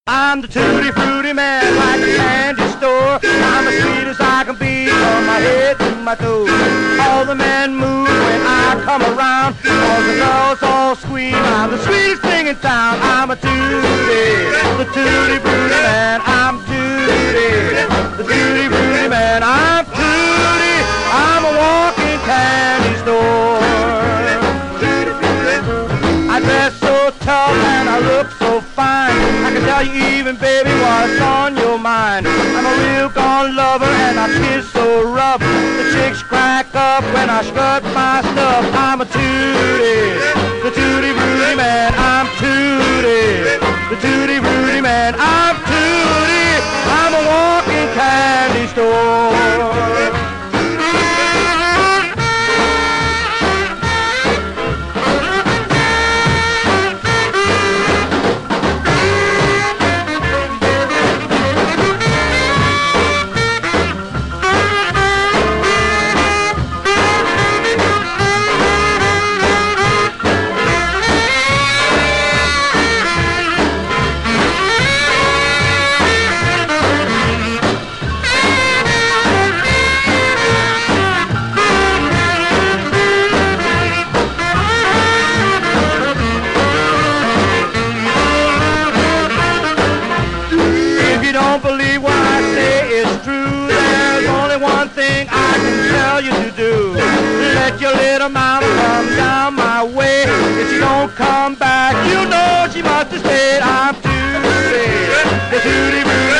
I'm the tutti frutti man, like a candy store. I'm as sweet as I can be, from my head to my toes. All the men move when I come around, all the girls all scream. I'm the sweetest thing in town. I'm a tutti, the tutti frutti man. I'm tutti, the tutti frutti man. I'm tutti, I'm a walking candy store. I dress so tough and I look so fine, I can tell you even, baby, what's on your mind. I'm a real gone lover and I kiss so rough, the chicks crack up when I strut my stuff. I'm a tutti, the tutti frutti man. I'm tutti, the tutti frutti man. I'm tutti, I'm a walking candy store. Believe what I say is true. There's only one thing I can tell you to do. Let your little mama come down my way. If she don't come back, you know she must have stayed. I'm tutti, the tutti frutti